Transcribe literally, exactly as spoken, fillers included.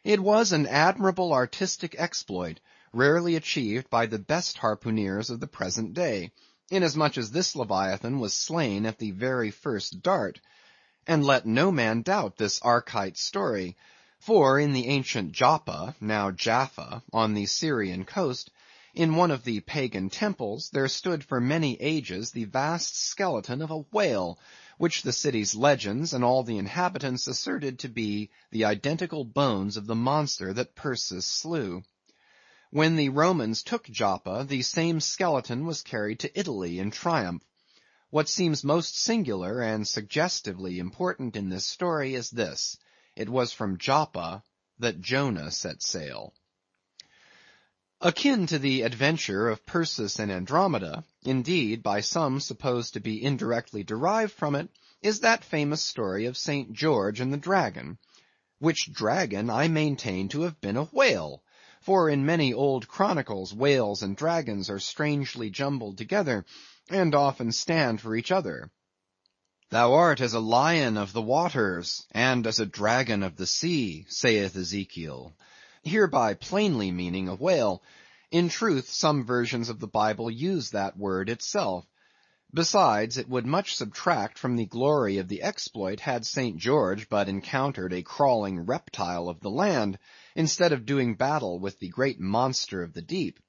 It was an admirable artistic exploit, rarely achieved by the best harpooneers of the present day, inasmuch as this Leviathan was slain at the very first dart. And let no man doubt this Archite story; for in the ancient Joppa, now Jaffa, on the Syrian coast, in one of the pagan temples, there stood for many ages the vast skeleton of a whale, which the city's legends and all the inhabitants asserted to be the identical bones of the monster that Perseus slew. When the Romans took Joppa, the same skeleton was carried to Italy in triumph. What seems most singular and suggestively important in this story is this: it was from Joppa that Jonah set sail. Akin to the adventure of Perseus and Andromeda, indeed by some supposed to be indirectly derived from it, is that famous story of Saint George and the dragon; which dragon I maintain to have been a whale, for in many old chronicles whales and dragons are strangely jumbled together, and often stand for each other. Thou art as a lion of the waters, and as a dragon of the sea, saith Ezekiel, hereby plainly meaning a whale. In truth, some versions of the Bible use that word itself. Besides, it would much subtract from the glory of the exploit had Saint George but encountered a crawling reptile of the land, instead of doing battle with the great monster of the deep.